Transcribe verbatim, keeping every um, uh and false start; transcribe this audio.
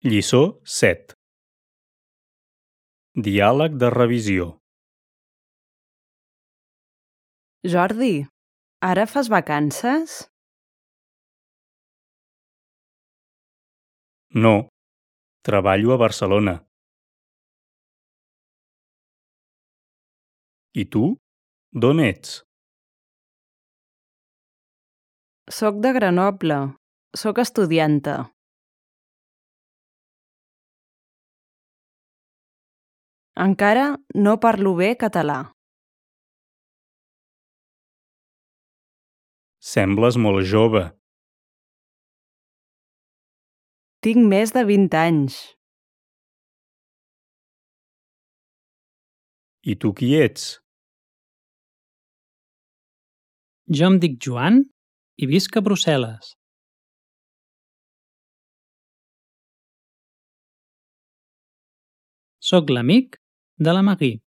Lliçó set. Diàleg de revisió. Jordi, ara fas vacances? No, treballo a Barcelona. I tu, d'on ets? Soc de Grenoble. Soc estudianta. Encara no parlo bé català. Sembles molt jove. Tinc més de vint anys. I tu qui ets? Jo em dic Joan i visc a Brussel·les. Soc l'amic de la Magui.